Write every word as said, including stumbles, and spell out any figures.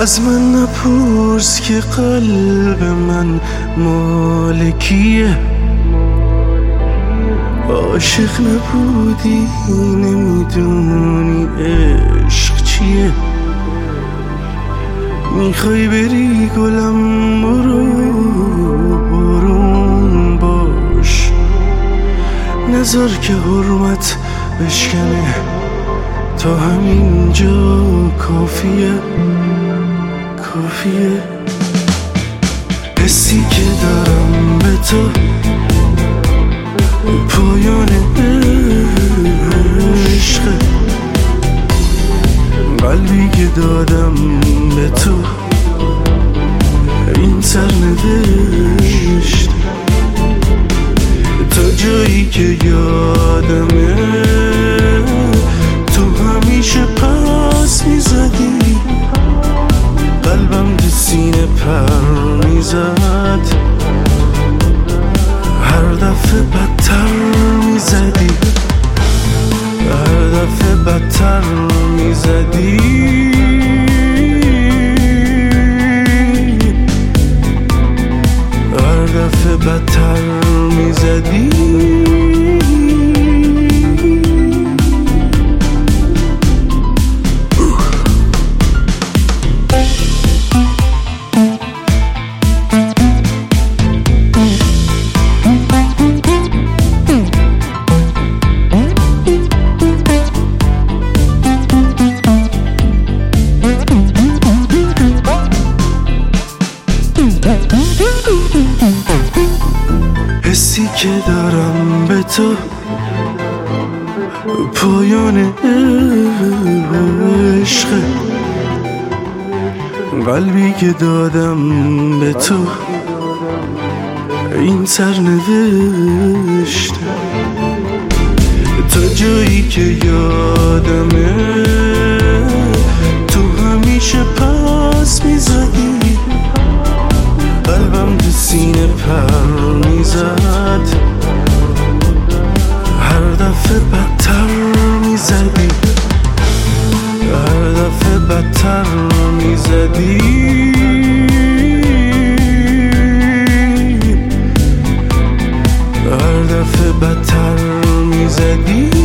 از من نپرس که قلب من مالکیه. عاشق نبودی نمیدونی عشق چیه. میخوای بری گلم برو برون باش، نذار که حرمت بشکنه تا همینجا کافیه کافیه. حسی که دارم به تو پایان عشقه، قلبی که دادم به تو این سرنوشت. تا جایی که یادمه تو همیشه پس میزدی، قلبم تو سینه پر میزد، هر دفعه بدتر میزدی، هر دفعه بدتر میزدی، هر دفعه بدتر میزدی. حسی که دارم به تو پایان عشقه، قلبی که دادم به تو این سرنوشت. تا جایی که یادمه تو همیشه پس میزدی، قلبم تو سینه پر میزد، هر دفعه بدتر میزدی، هر دفعه بدتر میزدی، هر دفعه بدتر میزدی.